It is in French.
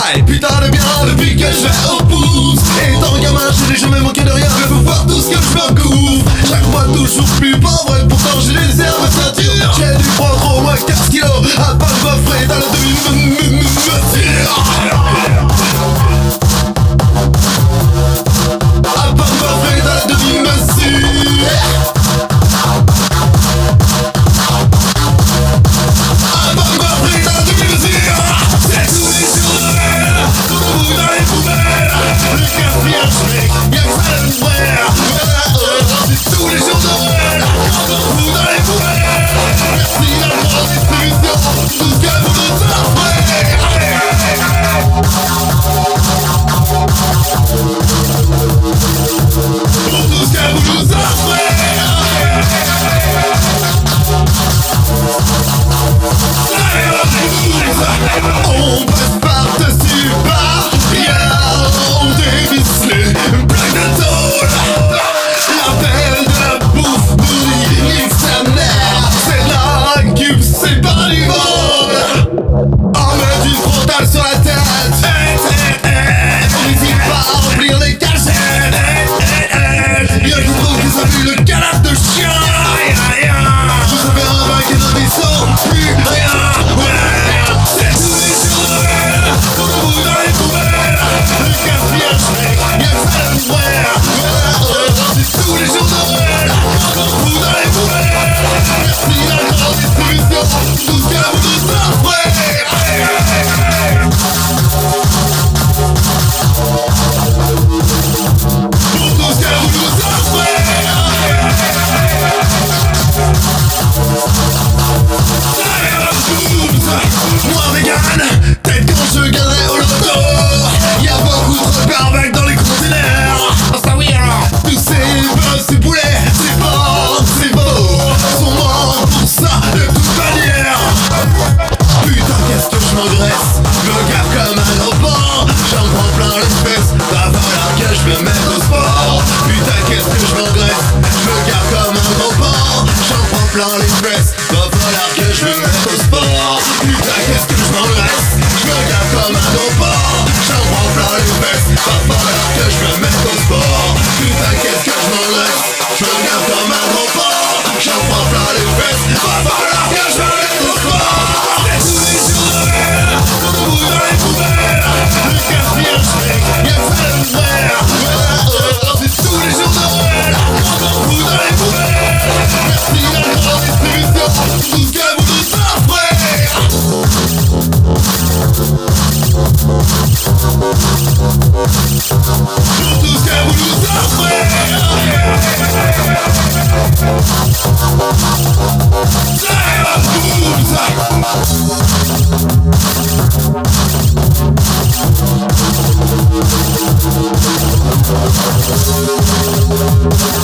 Ouais, putain de bien depuis que je vais au pouce. Et tant gamin, je n'ai jamais manqué de rien. Je veux voir tout ce que je me couvre. Chaque fois toujours plus pauvre et pourtant j'ai les herbes de ceinture. J'ai dû prendre au moins 15 kilos à pas de coffrer dans le demi-mesure. À pas de coffrer dans le demi-mesure. À pas de coffrer dans le demi-mesure. C'est tous les jours de Noël, tout debout dans les poubelles. Le gaspillage mec, y'a que ça de faire. C'est tous les jours de Noël, tout debout dans les poubelles. Merci la grande distribution, tout ce que vous nous offrez. Pour tout ce que vous nous offrez. On passe par-dessus barrière, on dévisse les plaques de tôle. L'appel de la bouffe nourrit nique sa mère. C'est de la récup, c'est pas du vol. On met du frontal sur la tête. On n'hésite pas à remplir les cachettes. Y'a qui trouvent qu'ils ont vu le cadavre de chien. Vous avez un bac et d'un vaisseau, plus rien. C'est tous les jours de Noël, tout debout dans les poubelles. Le gaspillage mec, y'a que ça de faire. C'est tous les jours de Noël, tout debout dans les poubelles. Merci la grande distribution, tout ce que vous nous offrez. Pour tout ce que vous nous offrez. Moi vegan, peut-être quand je gagnerai au loto. Y'a beaucoup trop de barbecues dans les containers. Ah ça oui alors. Tous ces bœufs, ces poulets, ces porcs, ces veaux sont morts pour ça de toute manière. Putain qu'est-ce que je m'engraisse. Je me gave comme un gros porc. J'en prends plein les fesses. Va falloir que je me mette au sport. Putain qu'est-ce que je m'engraisse. Je me gave comme un gros porc. J'en prends plein les fesses. Va falloir que je me mette au sport. Putain qu'est-ce que je m'engraisse. Je me gave comme un gros porc. J'en prends plein les fesses. Va falloir que je me mette au sport. Putain qu'est-ce que je m'engraisse. Je me gave comme un gros porc. J'en prends plein les fesses. Va falloir que je me mette au sport. C'est tous les jours de Noël, tout debout dans les poubelles. Le gaspillage mec, y'a que ça de faire. C'est tous les jours de Noël, tout debout dans les poubelles. Merci la grande distribution, tout ce que vous nous offrez. Pour tout ce que vous nous offrez. C'est